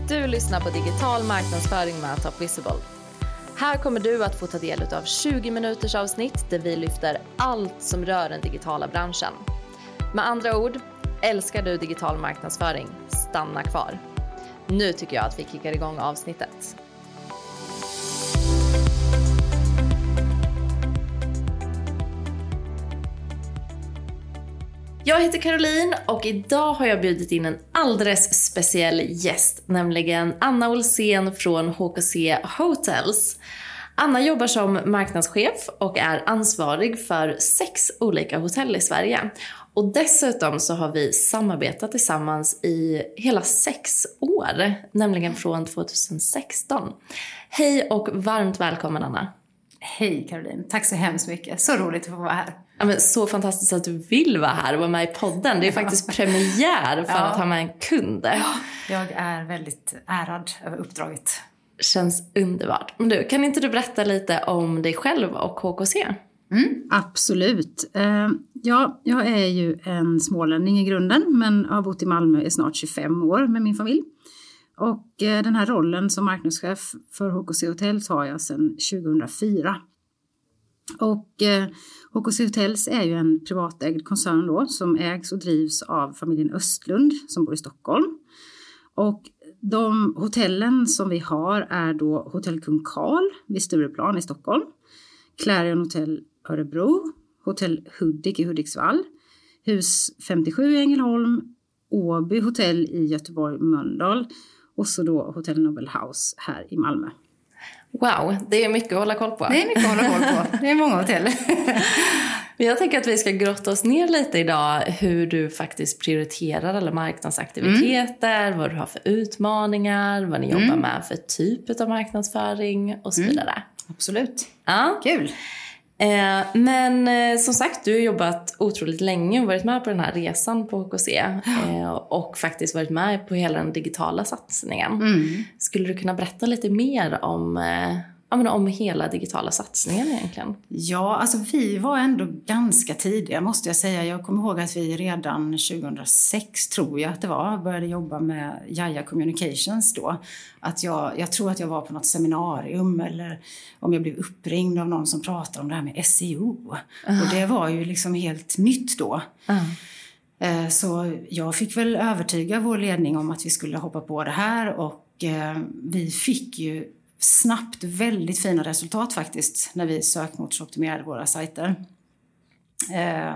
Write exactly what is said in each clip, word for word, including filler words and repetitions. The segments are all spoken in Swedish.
Du lyssnar på Digital marknadsföring med Top Visible. Här kommer du att få ta del av tjugo minuters avsnitt där vi lyfter allt som rör den digitala branschen. Med andra ord, älskar du digital marknadsföring? Stanna kvar. Nu tycker jag att vi kickar igång avsnittet. Jag heter Caroline och idag har jag bjudit in en alldeles speciell gäst, nämligen Anna Olsén från H K C Hotels. Anna jobbar som marknadschef och är ansvarig för sex olika hotell i Sverige. Och dessutom så har vi samarbetat tillsammans i hela sex år, nämligen från tjugohundrasexton. Hej och varmt välkommen Anna. Hej Caroline, tack så hemskt mycket. Så roligt att få vara här. Ja, men så fantastiskt att du vill vara här och vara med i podden. Det är faktiskt premiär för ja. att ha med en kund. Ja, jag är väldigt ärad över uppdraget. Känns underbart. Men du, kan inte du berätta lite om dig själv och H K C? Mm, absolut. Uh, ja, jag är ju en smålänning i grunden, men har bott i Malmö i snart tjugofem år med min familj. Och uh, den här rollen som marknadschef för H K C Hotels har jag sedan tjugohundrafyra. Och eh, H K C Hotels är ju en privatägd koncern då, som ägs och drivs av familjen Östlund som bor i Stockholm. Och de hotellen som vi har är då Hotell Kung Karl vid Stureplan i Stockholm, Clarion Hotel Örebro, Hotell Hudik i Hudiksvall, Hus femtiosju i Ängelholm, Åby Hotell i Göteborg Mölndal och så då Hotell Nobel House här i Malmö. Wow, det är mycket att hålla koll på. Det är mycket att hålla koll på. Det är många hotell. Jag tänker att vi ska grotta oss ner lite idag hur du faktiskt prioriterar alla marknadsaktiviteter, mm. vad du har för utmaningar, vad ni mm. jobbar med för typ av marknadsföring och så vidare. Mm. Absolut. Ja. Kul. Eh, men eh, som sagt, du har jobbat otroligt länge och varit med på den här resan på H K C eh, och faktiskt varit med på hela den digitala satsningen. Mm. Skulle du kunna berätta lite mer om, eh, om hela digitala satsningen egentligen? Ja, alltså vi var ändå ganska tidiga måste jag säga. Jag kommer ihåg att vi redan tjugohundrasex tror jag att det var började jobba med Jaja Communications då. Att jag, jag tror att jag var på något seminarium eller om jag blev uppringd av någon som pratade om det här med S E O. Uh. Och det var ju liksom helt nytt då. Uh. Så jag fick väl övertyga vår ledning om att vi skulle hoppa på det här och vi fick ju snabbt väldigt fina resultat faktiskt när vi sökmotorsoptimerade våra sajter. Eh,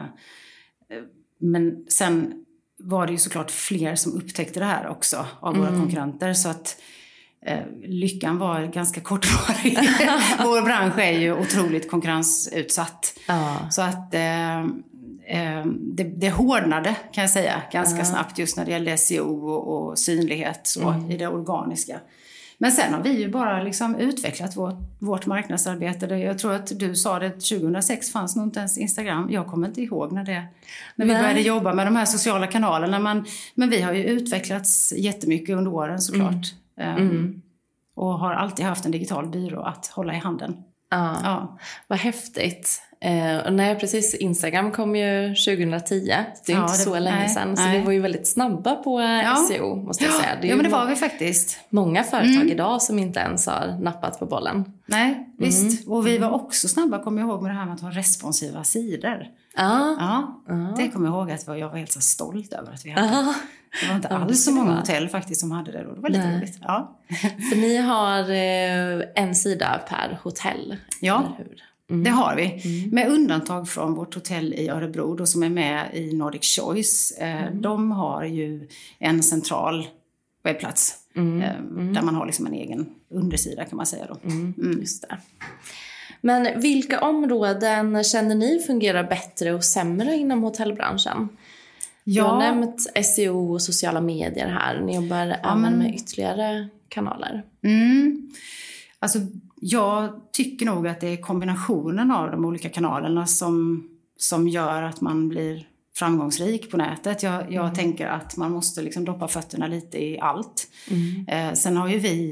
men sen var det ju såklart fler som upptäckte det här också av mm. våra konkurrenter så att eh, lyckan var ganska kortvarig. Vår bransch är ju otroligt konkurrensutsatt. Ah. Så att eh, eh, det, det hårdnade kan jag säga ganska ah. snabbt just när det gäller S E O och, och synlighet så, mm. i det organiska. Men sen har vi ju bara liksom utvecklat vårt, vårt marknadsarbete. Jag tror att du sa det, tjugohundrasex fanns nog inte ens Instagram. Jag kommer inte ihåg när, det, när vi började jobba med de här sociala kanalerna. Men, men vi har ju utvecklats jättemycket under åren såklart. Mm. Um, mm. Och har alltid haft en digital byrå att hålla i handen. Ja, ja. Vad häftigt. Eh, och nej, precis, Instagram kom ju tjugohundratio. Det är ja, inte det, så länge nej, sedan. Så nej. Vi var ju väldigt snabba på ja. S E O måste jag säga. Det är ja, men det var vi faktiskt. Många företag mm. idag som inte ens har nappat på bollen. Nej, visst. Mm. Och vi var också snabba, kommer jag ihåg, med det här med att ha responsiva sidor. Ah. Ja, ah. Det kommer jag ihåg att jag var helt så stolt över att vi hade. Ah. Det var inte ja, alls så många var. hotell faktiskt som hade det då. Det var lite Nej. roligt. Ja. För ni har eh, en sida per hotell, ja. eller hur? Mm. Det har vi. Mm. Med undantag från vårt hotell i Örebro då, som är med i Nordic Choice. Eh, mm. De har ju en central webbplats. Mm. Eh, mm. Där man har liksom en egen undersida kan man säga då. Mm. Mm. Just det. Men vilka områden känner ni fungerar bättre och sämre inom hotellbranschen? Ja. Du har nämnt S E O och sociala medier här. Ni jobbar ja, även men... med ytterligare kanaler. Mm. Alltså jag tycker nog att det är kombinationen av de olika kanalerna som, som gör att man blir framgångsrik på nätet. Jag, jag mm. tänker att man måste liksom doppa fötterna lite i allt. Mm. Eh, sen har ju vi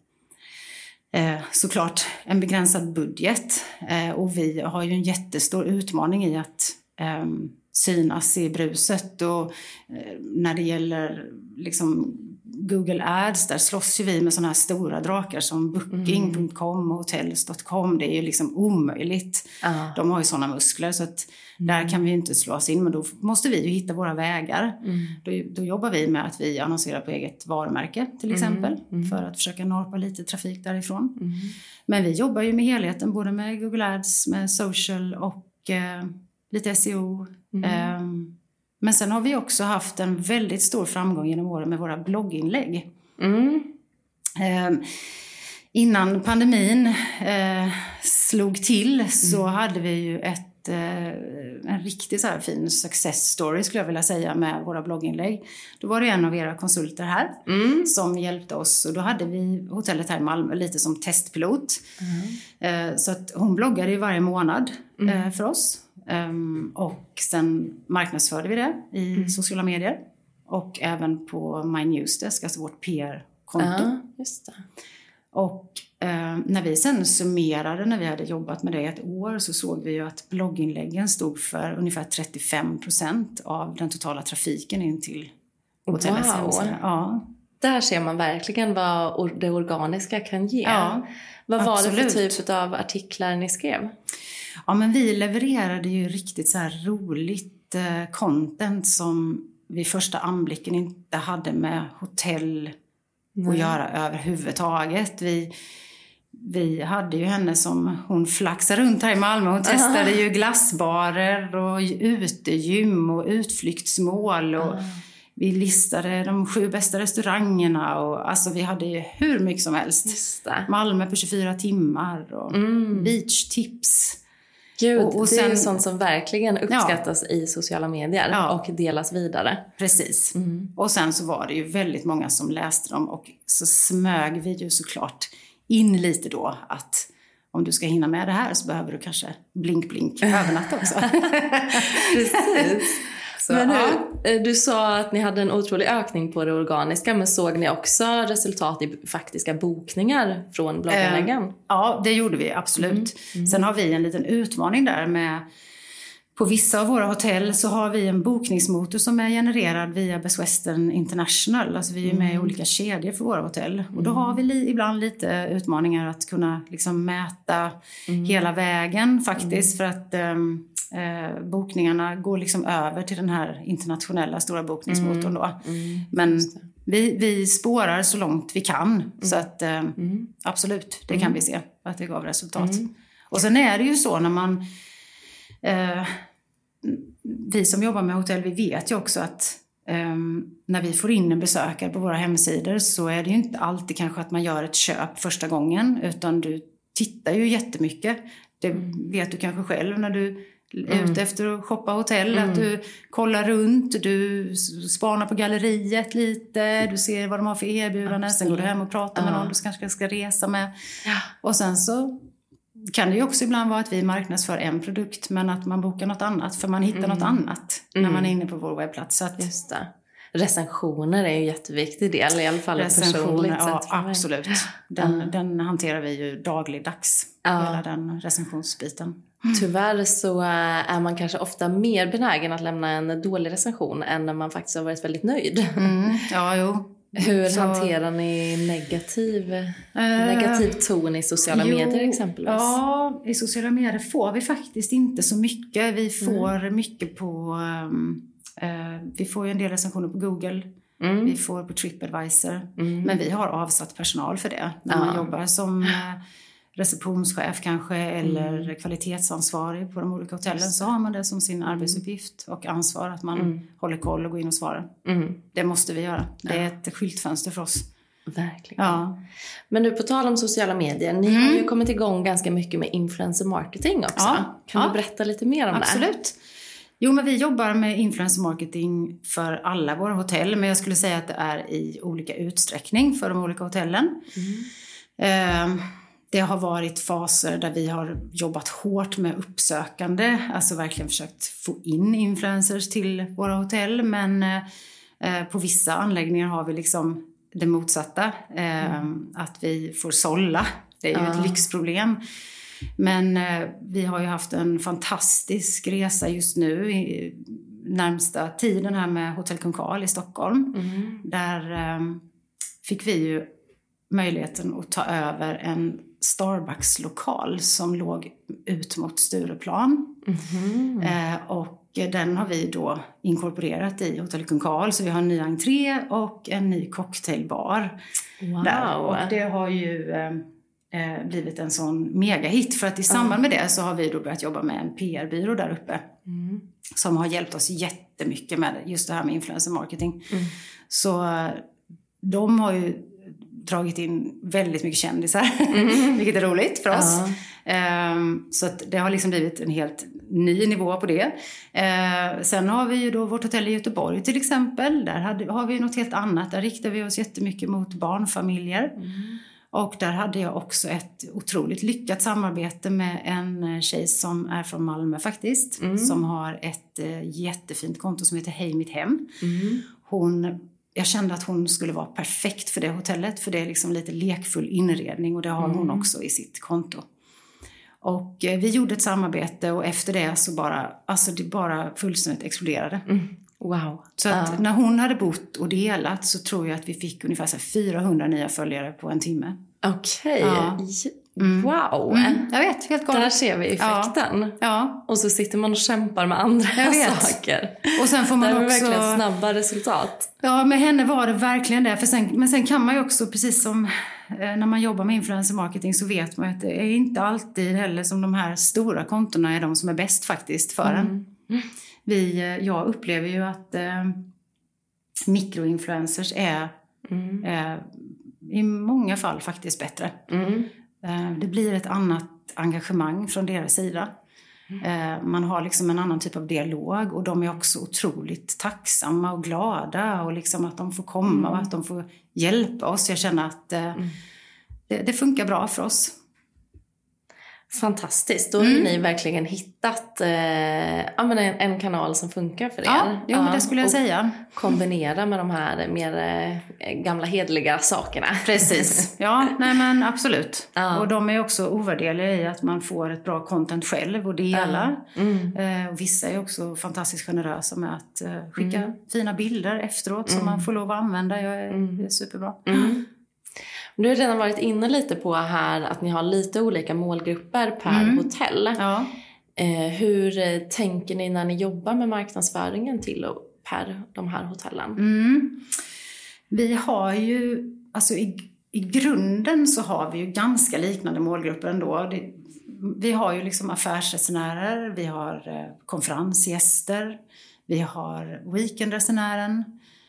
eh, såklart en begränsad budget. Eh, och vi har ju en jättestor utmaning i att eh, synas i bruset. Och eh, när det gäller liksom Google Ads, där slåss ju vi med sådana här stora drakar som Booking punkt com och Hotels punkt com. Det är ju liksom omöjligt. Uh. De har ju sådana muskler så att mm. där kan vi ju inte slå oss in. Men då måste vi ju hitta våra vägar. Mm. Då, då jobbar vi med att vi annonserar på eget varumärke till exempel. Mm. Mm. För att försöka norpa lite trafik därifrån. Mm. Men vi jobbar ju med helheten, både med Google Ads, med social och eh, lite S E O. Mm. Um, Men sen har vi också haft en väldigt stor framgång genom åren med våra blogginlägg. Mm. Eh, innan pandemin eh, slog till mm. så hade vi ju ett, eh, en riktigt så här fin success story skulle jag vilja säga med våra blogginlägg. Då var det en av era konsulter här mm. som hjälpte oss. Och då hade vi hotellet här i Malmö lite som testpilot. Mm. Eh, så att hon bloggade ju varje månad mm. eh, för oss. Um, och sen marknadsförde vi det i mm. sociala medier och även på My Newsdesk, alltså vårt P R-konto. Ja, just det. Och uh, när vi sen summerade, när vi hade jobbat med det ett år, så såg vi ju att blogginläggen stod för ungefär trettiofem procent av den totala trafiken in till hotellets wow. hemsida. Ja. Där ser man verkligen vad det organiska kan ge. Ja, vad var absolut. Det för typ av artiklar ni skrev? Ja, men vi levererade ju riktigt så här roligt eh, content som vid första anblicken inte hade med hotell Nej. Att göra överhuvudtaget. Vi, vi hade ju henne som hon flaxade runt här i Malmö. Hon testade uh-huh. ju glassbarer och utegym och utflyktsmål och uh-huh. vi listade de sju bästa restaurangerna och alltså vi hade ju hur mycket som helst. Malmö på tjugofyra timmar och mm. beachtips. Gud, och, och sen, det är ju sånt som verkligen uppskattas ja. I sociala medier ja. Och delas vidare. Precis. Mm. Och sen så var det ju väldigt många som läste dem och så smög vi ju såklart in lite då att om du ska hinna med det här så behöver du kanske blink blink övernatta också. Precis. Så, men hur, du sa att ni hade en otrolig ökning på det organiska, men såg ni också resultat i faktiska bokningar från blogginläggen? Eh, ja, det gjorde vi absolut. Mm. Mm. Sen har vi en liten utmaning där med, på vissa av våra hotell så har vi en bokningsmotor som är genererad via Best Western International. Alltså vi är med mm. i olika kedjor för våra hotell. Mm. Och då har vi li, ibland lite utmaningar att kunna liksom mäta mm. hela vägen faktiskt mm. för att... Um, Eh, bokningarna går liksom över till den här internationella stora bokningsmotorn då. Mm, mm, men vi, vi spårar så långt vi kan. Mm. Så att eh, mm. absolut, det kan mm. vi se att det gav resultat. Mm. Och sen är det ju så när man eh, vi som jobbar med hotell, vi vet ju också att eh, när vi får in en besökare på våra hemsidor så är det ju inte alltid kanske att man gör ett köp första gången, utan du tittar ju jättemycket. Det mm. vet du kanske själv när du Mm. ute efter att shoppa hotell, mm. att du kollar runt, du spanar på galleriet lite, du ser vad de har för erbjudanden, sen går du hem och pratar med uh. någon du kanske ska resa med. Ja. Och sen så kan det ju också ibland vara att vi marknadsför en produkt men att man bokar något annat för man hittar mm. något annat mm. när man är inne på vår webbplats. Så att, just det. Recensioner är ju en jätteviktig del, i alla fall personligt. Ja, absolut. Den, uh. den hanterar vi ju dagligdags, uh. hela den recensionsbiten. Mm. Tyvärr så är man kanske ofta mer benägen att lämna en dålig recension än när man faktiskt har varit väldigt nöjd. Mm. Ja, jo. Hur så... hanterar ni negativ, uh, negativ ton i sociala jo, medier exempelvis? Ja, i sociala medier får vi faktiskt inte så mycket. Vi får mm. mycket på... Um, uh, vi får ju en del recensioner på Google. Mm. Vi får på TripAdvisor. Mm. Men vi har avsatt personal för det. När man uh. jobbar som... Uh, receptionschef kanske eller mm. kvalitetsansvarig på de olika hotellen, så har man det som sin arbetsuppgift och ansvar att man mm. håller koll och går in och svarar. Mm. Det måste vi göra. Det är ett skyltfönster för oss. Verkligen. Ja. Men nu på tal om sociala medier, ni mm. har ju kommit igång ganska mycket med influencer marketing också. Ja. Kan ja. du berätta lite mer om Absolut. det? Absolut. Jo, men vi jobbar med influencer marketing för alla våra hotell, men jag skulle säga att det är i olika utsträckning för de olika hotellen. Mm. Eh, Det har varit faser där vi har jobbat hårt med uppsökande. Alltså verkligen försökt få in influencers till våra hotell. Men eh, på vissa anläggningar har vi liksom det motsatta. Eh, mm. Att vi får sålla. Det är ju ja. ett lyxproblem. Men eh, vi har ju haft en fantastisk resa just nu i närmsta tiden här med Hotell Kung Karl i Stockholm. Mm. Där... Eh, fick vi ju möjligheten att ta över en Starbucks-lokal som låg ut mot Stureplan. Mm. Eh, och den har vi då inkorporerat i Hotell Kung Karl. Så vi har en ny entré och en ny cocktailbar. Wow. Där. Och det har ju eh, blivit en sån megahit. För att i samband med det så har vi då börjat jobba med en P R-byrå där uppe. Mm. Som har hjälpt oss jättemycket med just det här med influencer marketing. Mm. Så de har ju dragit in väldigt mycket kändisar. Mm. Vilket är roligt för oss. Ja. Um, så att det har liksom blivit en helt ny nivå på det. Uh, sen har vi ju då vårt hotell i Göteborg till exempel. Där hade, har vi något helt annat. Där riktar vi oss jättemycket mot barnfamiljer. Mm. Och där hade jag också ett otroligt lyckat samarbete med en tjej som är från Malmö faktiskt. Mm. Som har ett uh, jättefint konto som heter Hej mitt hem. Mm. Hon... Jag kände att hon skulle vara perfekt för det hotellet. För det är liksom lite lekfull inredning. Och det har mm. hon också i sitt konto. Och eh, vi gjorde ett samarbete. Och efter det så bara, alltså det bara fullständigt exploderade. Mm. Wow. Så att uh. när hon hade bott och delat så tror jag att vi fick ungefär så här fyrahundra nya följare på en timme. Okej. Okay. Ja. Mm. Wow. Mm. Jag vet, helt galet. Där ser vi effekten. Ja. Ja. Och så sitter man och kämpar med andra saker. Och sen får man det är också... verkligen snabba resultat. Ja, med henne var det verkligen det. För sen, men sen kan man ju också, precis som eh, när man jobbar med influencer marketing så vet man att det är inte alltid heller som de här stora kontona är de som är bäst faktiskt för mm. en. Vi, eh, jag upplever ju att eh, mikroinfluencers är mm. eh, i många fall faktiskt bättre. Mm. Eh, det blir ett annat engagemang från deras sida. Mm. Man har liksom en annan typ av dialog och de är också otroligt tacksamma och glada och liksom att de får komma mm. och att de får hjälpa oss. Jag känner att eh, mm. det, det funkar bra för oss. Fantastiskt, då har mm. ni verkligen hittat eh, ja, men en, en kanal som funkar för er. Ja, jo, ja, det skulle jag säga. Kombinera med de här mer eh, gamla hedliga sakerna. Precis, ja, nej men absolut. Ja. Och de är också ovärdeliga i att man får ett bra content själv och dela. Ja. Mm. Eh, och vissa är också fantastiskt generösa med att eh, skicka mm. fina bilder efteråt som mm. man får lov att använda. Jag är, mm. Det är superbra. Mm. Du har redan varit inne lite på här att ni har lite olika målgrupper per mm. hotell. Ja. Eh, hur tänker ni när ni jobbar med marknadsföringen till och per de här hotellen? Mm. Vi har ju, alltså i, i grunden så har vi ju ganska liknande målgrupper ändå. Det, vi har ju liksom affärsresenärer, vi har eh, konferensgäster, vi har weekendresenären.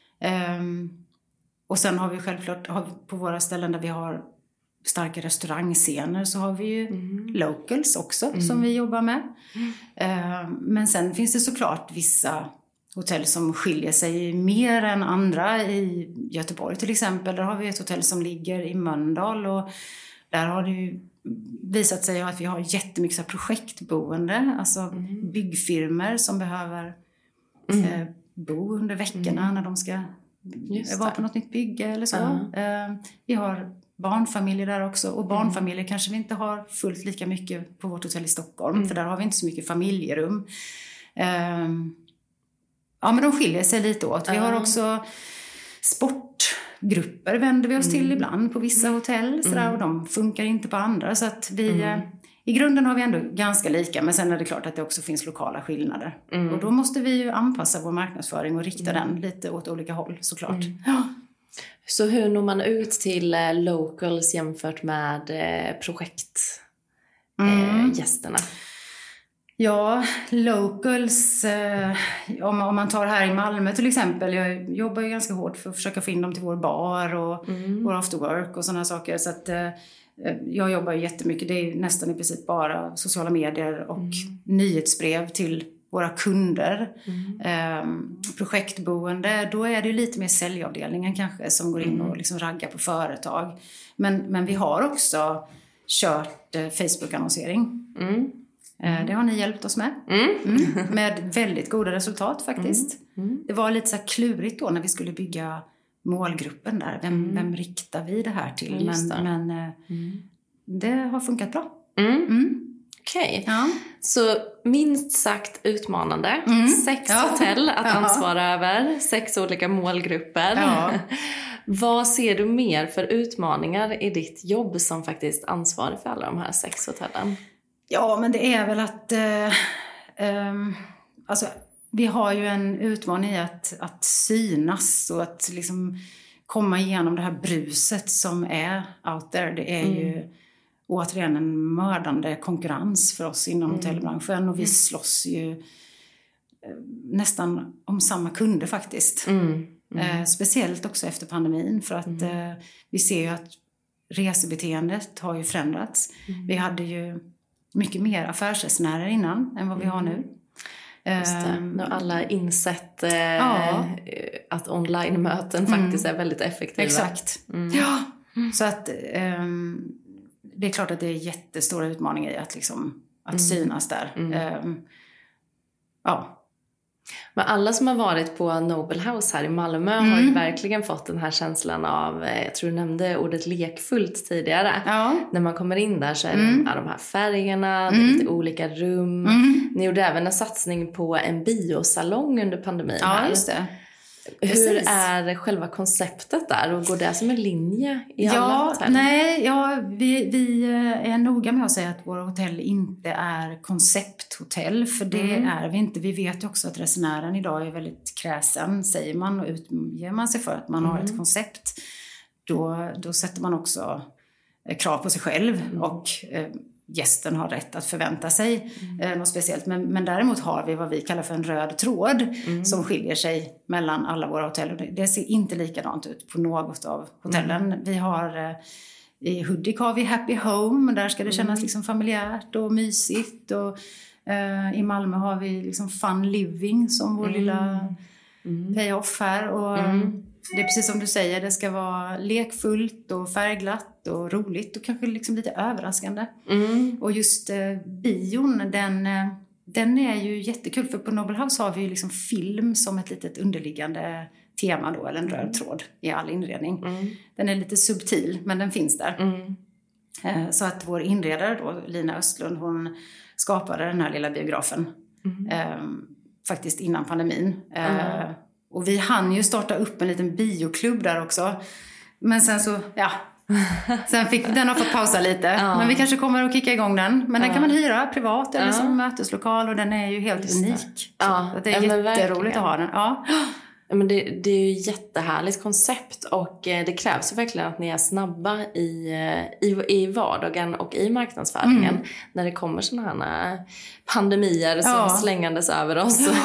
Um, Och sen har vi självklart har vi på våra ställen där vi har starka restaurangscener så har vi ju mm. locals också mm. som vi jobbar med. Mm. Uh, men sen finns det såklart vissa hotell som skiljer sig mer än andra. I Göteborg till exempel, där har vi ett hotell som ligger i Mölndal och där har det ju visat sig att vi har jättemycket så här projektboende. Alltså mm. byggfirmor som behöver mm. uh, bo under veckorna mm. när de ska... var på något nytt bygge eller så. Uh-huh. Uh, vi har barnfamiljer där också. Och barnfamiljer mm. kanske vi inte har fullt lika mycket på vårt hotell i Stockholm. Mm. För där har vi inte så mycket familjerum. Uh, ja, men de skiljer sig lite åt. Vi uh-huh. har också sportgrupper vänder vi oss mm. till ibland på vissa hotell. Sådär, mm. och de funkar inte på andra. Så att vi... Mm. I grunden har vi ändå ganska lika, men sen är det klart att det också finns lokala skillnader. Mm. Och då måste vi ju anpassa vår marknadsföring och rikta mm. den lite åt olika håll såklart. Mm. Ja. Så hur når man ut till eh, locals jämfört med eh, projektgästerna? Mm. Eh, ja, locals, eh, om, om man tar här i Malmö till exempel. Jag jobbar ju ganska hårt för att försöka få in dem till vår bar och mm. vår after work och sådana saker. Så att... Eh, jag jobbar jättemycket, det är nästan i princip bara sociala medier och mm. nyhetsbrev till våra kunder. Mm. Ehm, projektboende, då är det ju lite mer säljavdelningen kanske som går in och liksom raggar på företag. Men, men vi har också kört eh, Facebook-annonsering. Mm. Eh, det har ni hjälpt oss med. Mm. Mm. Med väldigt goda resultat faktiskt. Mm. Mm. Det var lite så här klurigt då när vi skulle bygga målgruppen där. Vem, mm. vem riktar vi det här till? Men, det. men mm. det har funkat bra. Mm. Mm. Okej. Okay. Ja. Så minst sagt utmanande. Mm. Sex ja. hotell att ja. ansvara över. Sex olika målgrupper. Ja. Vad ser du mer för utmaningar i ditt jobb som faktiskt ansvarig för alla de här sex hotellen? Ja, men det är väl att eh, eh, alltså, vi har ju en utmaning i att, att synas och att liksom komma igenom det här bruset som är out there. Det är mm. ju återigen en mördande konkurrens för oss inom mm. hotellbranschen, och vi slåss ju eh, nästan om samma kunder faktiskt. Mm. Mm. Eh, speciellt också efter pandemin, för att mm. eh, vi ser ju att resebeteendet har ju förändrats. Mm. Vi hade ju mycket mer affärsresenärer innan än vad vi mm. har nu. Just det. Nu har alla insett eh, ja. att online-möten mm. faktiskt är väldigt effektiva. Exakt. Mm. Ja. Mm. Så att eh, det är klart att det är jättestora utmaningar i att, liksom, att mm. synas där. Mm. Eh, ja. Men alla som har varit på Noble House här i Malmö mm. har ju verkligen fått den här känslan av, jag tror du nämnde ordet lekfullt tidigare. Ja. När man kommer in där så är det mm. de här färgerna, mm. det är lite olika rum. Mm. Ni gjorde även en satsning på en biosalong under pandemin. Ja, här. Just det. Hur Precis. är själva konceptet där, och går det som en linje i ja, alla hotell? Nej, ja, vi, vi är noga med att säga att våra hotell inte är koncepthotell, för det mm. är vi inte. Vi vet ju också att resenären idag är väldigt kräsen, säger man, och utger man sig för att man mm. har ett koncept, då, då sätter man också krav på sig själv mm. och eh, gästen har rätt att förvänta sig mm. eh, något speciellt. Men, men däremot har vi vad vi kallar för en röd tråd mm. som skiljer sig mellan alla våra hotell. Det, det ser inte likadant ut på något av hotellen. Mm. Vi har eh, i Hudik har vi Happy Home. Där ska det kännas mm. liksom familjärt och mysigt. Och eh, i Malmö har vi liksom Fun Living som vår mm. lilla mm. payoff här. Och mm. det är precis som du säger, det ska vara lekfullt och färgglatt och roligt och kanske liksom lite överraskande. Mm. Och just eh, bion, den, eh, den är ju jättekul, för på Noble House har vi ju liksom film som ett litet underliggande tema då, eller en röd tråd i all inredning. Mm. Den är lite subtil, men den finns där. Mm. Eh, så att vår inredare då, Lina Östlund, hon skapade den här lilla biografen mm. eh, faktiskt innan pandemin. Eh, mm. Och vi hann ju starta upp en liten bioklubb där också. Men sen så, ja. Sen fick den har fått pausa lite. Ja. Men vi kanske kommer att kicka igång den. Men ja. Den kan man hyra privat eller ja. Som möteslokal. Och den är ju helt Just unik. Det. Ja. Så det är ja, jätteroligt att ha den. Ja. Men det, det är ju jättehärligt koncept, och det krävs ju verkligen att ni är snabba i, i, i vardagen och i marknadsföringen mm. när det kommer sådana här pandemier som ja. Slängandes över oss. Ja.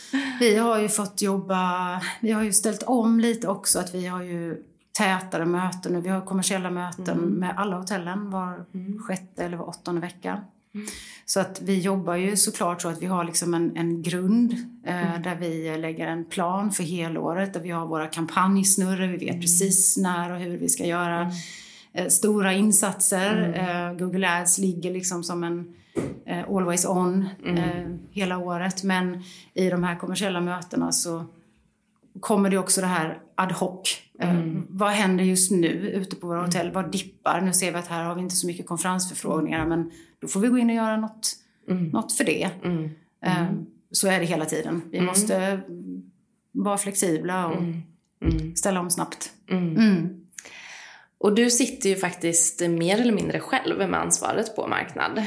Vi har ju fått jobba, vi har ju ställt om lite också, att vi har ju tätare möten och vi har kommersiella möten mm. med alla hotellen var mm. sjätte eller var åttonde vecka. Mm. Så att vi jobbar ju såklart så att vi har liksom en, en grund eh, mm. där vi lägger en plan för helåret, där vi har våra kampanjsnurror, vi vet mm. precis när och hur vi ska göra mm. eh, stora insatser. Mm. Eh, Google Ads ligger liksom som en eh, always on mm. eh, hela året, men i de här kommersiella mötena så kommer det också det här ad hoc. Mm. Eh, vad händer just nu ute på våra mm. hotell? Vad dippar? Nu ser vi att här har vi inte så mycket konferensförfrågningar, men då får vi gå in och göra något, mm. något för det. Mm. Eh, så är det hela tiden. Vi mm. måste vara flexibla och mm. Mm. ställa om snabbt. Mm. Mm. Och du sitter ju faktiskt mer eller mindre själv med ansvaret på marknad.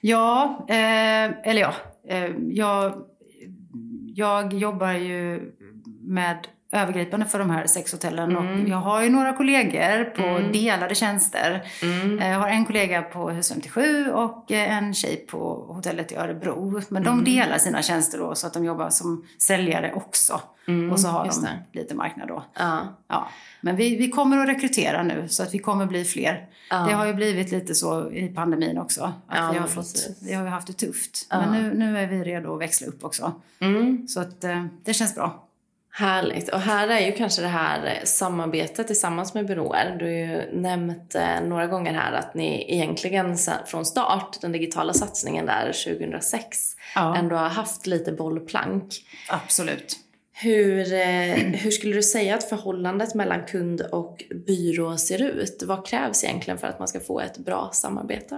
Ja, eh, eller ja. Eh, jag, jag jobbar ju med övergripande för de här sex hotellen. Mm. Och jag har ju några kollegor på mm. delade tjänster. Mm. Jag har en kollega på Hus femtiosju och en tjej på hotellet i Örebro. Men de mm. delar sina tjänster då, så att de jobbar som säljare också. Mm. Och så har Just de det. Lite marknad då. Ja. Ja. Men vi, vi kommer att rekrytera nu, så att vi kommer bli fler. Ja. Det har ju blivit lite så i pandemin också. Att ja, vi, har fått, vi har ju haft det tufft. Ja. Men nu, nu är vi redo att växla upp också. Mm. Så att det känns bra. Härligt. Och här är ju kanske det här samarbetet tillsammans med byråer. Du har ju nämnt eh, några gånger här att ni egentligen från start, den digitala satsningen där tjugohundrasex, ja. Ändå har haft lite bollplank. Absolut. Hur, eh, hur skulle du säga att förhållandet mellan kund och byrå ser ut? Vad krävs egentligen för att man ska få ett bra samarbete?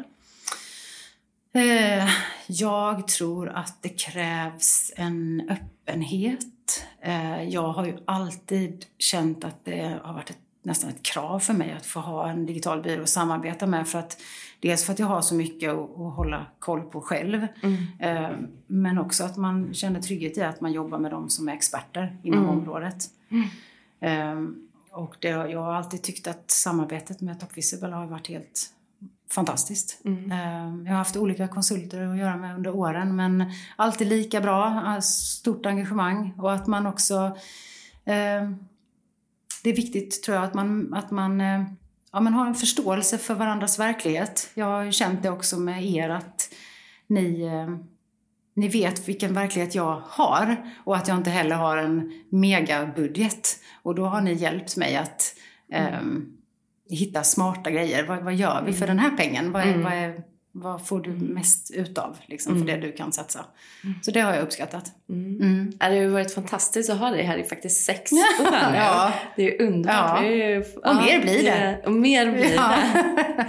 Eh, jag tror att det krävs en öppenhet. Jag har ju alltid känt att det har varit ett nästan ett krav för mig att få ha en digital byrå att samarbeta med. För att, dels för att jag har så mycket att, att hålla koll på själv. Mm. Eh, men också att man känner trygghet i att man jobbar med de som är experter inom mm. området. Mm. Eh, och det, jag har alltid tyckt att samarbetet med Top Visible har varit helt fantastiskt. Mm. Eh, jag har haft olika konsulter att göra med under åren. Men alltid lika bra, stort engagemang. Och att man också... Eh, det är viktigt tror jag att man, att man, ja, man har en förståelse för varandras verklighet. Jag har känt det också med er att ni, ni vet vilken verklighet jag har. Och att jag inte heller har en megabudget. Och då har ni hjälpt mig att mm. um, hitta smarta grejer. Vad, vad gör vi för den här pengen? Vad, är, mm. vad, är, vad får du mest utav liksom, mm. för det du kan satsa? Mm. Så det har jag uppskattat. Mm. Mm. Det har ju varit fantastiskt att ha dig här i faktiskt sex år nu. Ja. Det är ju underbart. Ja. Ju, och ja, mer blir det. Och mer blir ja. det.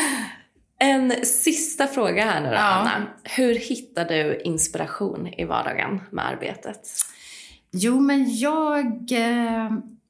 En sista fråga här nu då, ja. Anna. Hur hittar du inspiration i vardagen med arbetet? Jo, men jag eh,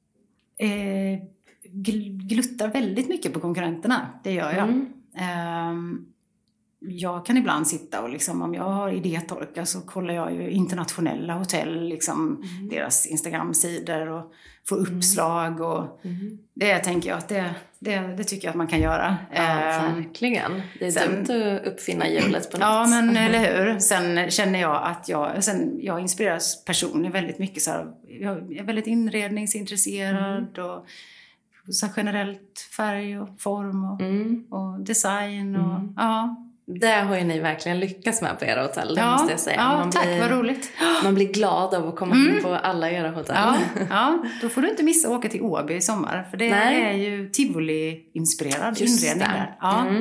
eh, gluttar väldigt mycket på konkurrenterna. Det gör jag. Mm. Eh, Jag kan ibland sitta och liksom, om jag har idétorka så kollar jag ju internationella hotell, liksom, mm. deras Instagram-sidor och får uppslag. Och mm. det tänker jag att det, det, det tycker jag att man kan göra. Ja, verkligen. Det är sen, dumt att uppfinna hjulet på något. Ja, men eller hur. Sen känner jag att jag, sen, jag inspireras personligen väldigt mycket. Så här, jag är väldigt inredningsintresserad mm. och så generellt färg och form och, mm. och design. Och, mm. ja. Det har ju ni verkligen lyckats med på era hotell, det ja, måste jag säga. Ja, man tack, blir, vad roligt. Man blir glad av att komma mm. in på alla era hotell. Ja, ja, då får du inte missa att åka till Åby i sommar. För det Nej. är ju Tivoli-inspirerad inredning där. Ja. Mm.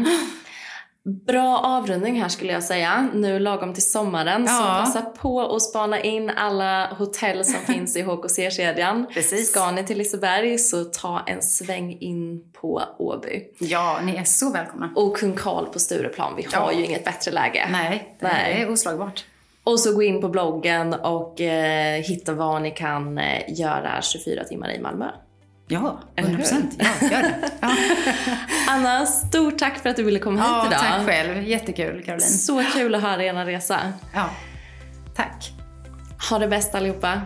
Bra avrundning här skulle jag säga. Nu lagom till sommaren. Ja. Så passa på att spana in alla hotell som finns i H K C-kedjan. Precis. Ska ni till Liseberg så ta en sväng in på Åby. Ja, ni är så välkomna. Och Kung Karl på Stureplan. Vi har ja. ju inget bättre läge. Nej, det Nej. är oslagbart. Och så gå in på bloggen och eh, hitta vad ni kan eh, göra tjugofyra timmar i Malmö. Ja, hundra procent. Ja, gör det. Ja. Anna, stort tack för att du ville komma ja, hit idag. Tack själv. Jättekul, Caroline. Så kul att höra er resa. Ja, tack. Ha det bäst allihopa.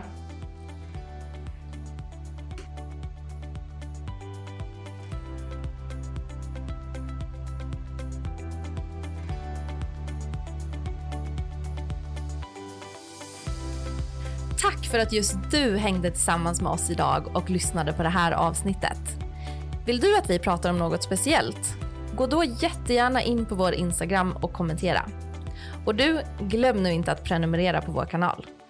Tack för att just du hängde tillsammans med oss idag och lyssnade på det här avsnittet. Vill du att vi pratar om något speciellt? Gå då jättegärna in på vår Instagram och kommentera. Och du, glöm nu inte att prenumerera på vår kanal.